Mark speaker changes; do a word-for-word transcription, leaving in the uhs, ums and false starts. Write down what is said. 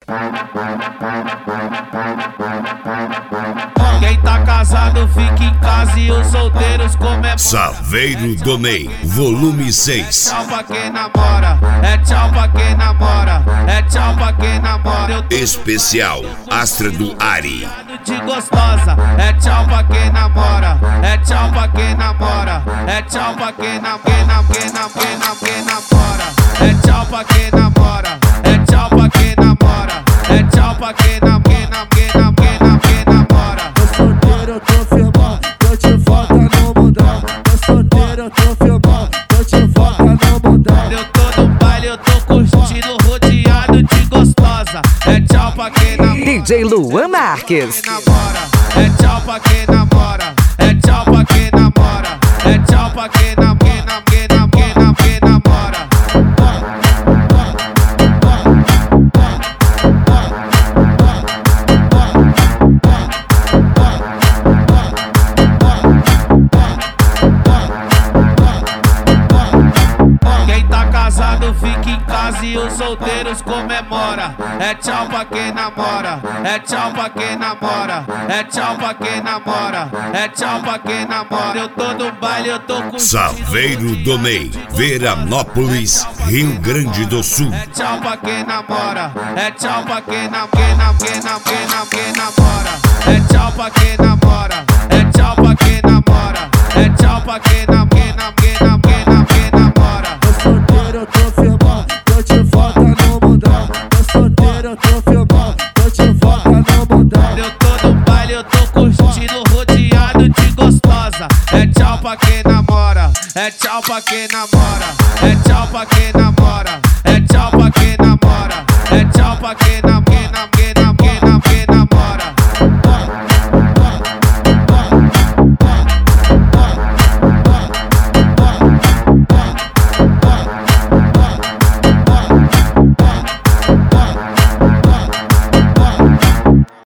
Speaker 1: Quem tá casado fica em casa e os solteiros comemoram.
Speaker 2: Saveiro do Ney, volume seis.
Speaker 1: É tchau pra quem namora, é tchau pra quem namora, é tchau pra quem namora. Eu tô
Speaker 2: Especial Astra do Ari.
Speaker 1: de gostosa, é tchau pra quem namora, é tchau pra quem namora, é tchau pra quem nam, quem nam, quem nam, quem nam, quem namora, é tchau pra quem namora, é tchau pra quem namora, é tchau pra quem nam, quem nam, quem nam, quem nam, quem namora.
Speaker 3: Tô solteiro, eu tô firmão, tô de volta no mundão. Tô solteiro, eu tô firmão, tô de volta no mundão.
Speaker 1: Eu tô no baile, eu tô curtindo, rodeado de gostosa, é tchau pra quem namora.
Speaker 4: D J Luan Marques.
Speaker 1: Namora, é tchau pra quem namora, é tchau pra quem namora, é tchau pra quem nam, quem nam, quem nam, quem nam, quem namora. Quem tá casado fica em casa e os solteiros comemora. É tchau pra quem namora, é tchau pra quem namora, é tchau pra quem namora, é tchau pra quem namora. Eu tô no baile, eu tô com
Speaker 2: Saveiro do Ney, Veranópolis, Rio Grande do Sul.
Speaker 1: é tchau pra quem namora, é tchau pra quem nam, quem nam, quem nam, quem nam, quem namora. É tchau pra quem namora, é tchau pra quem namora, é tchau pra quem nam, quem nam, quem nam, quem nam, quem namora.
Speaker 3: Tô solteiro, eu tô firmão, tô de volta no mundão. Tô solteiro, eu tô firmão, tô de volta no mundão.
Speaker 1: Eu tô no baile, eu tô curtindo, rodeado de gostosa. É tchau pra quem namora, é tchau pra quem namora, é tchau pra quem namora, é tchau pra quem namora, é tchau pra quem namora.